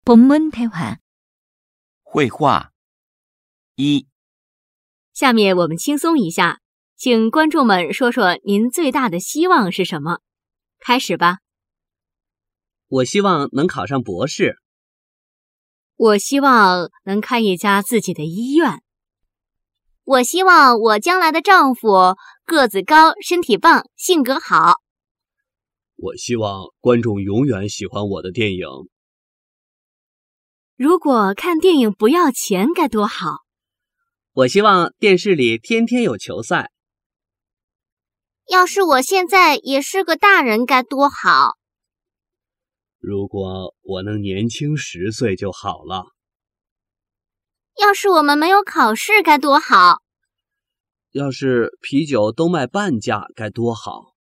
본문 대화. 绘画。一、 下面我们轻松一下，请观众们说说您最大的希望是什么？开始吧。 我希望能考上博士。 我希望能开一家自己的医院。 我希望我将来的丈夫个子高、身体棒、性格好。 我希望观众永远喜欢我的电影。 如果看电影不要钱该多好。 我希望电视里天天有球赛。 要是我现在也是个大人该多好。 如果我能年轻10岁就好了。 要是我们没有考试该多好。 要是啤酒都卖半价该多好。